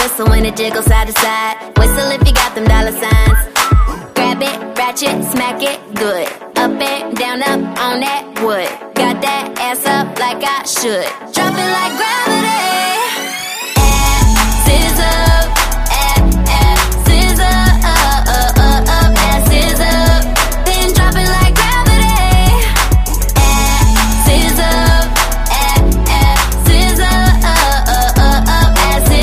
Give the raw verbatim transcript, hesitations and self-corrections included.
whistle when it jiggles side to side. Whistle if you got them dollar signs. Grab it, ratchet, smack it, good. Up and down, up on that wood. Got that ass up like I should. Drop it like gravity.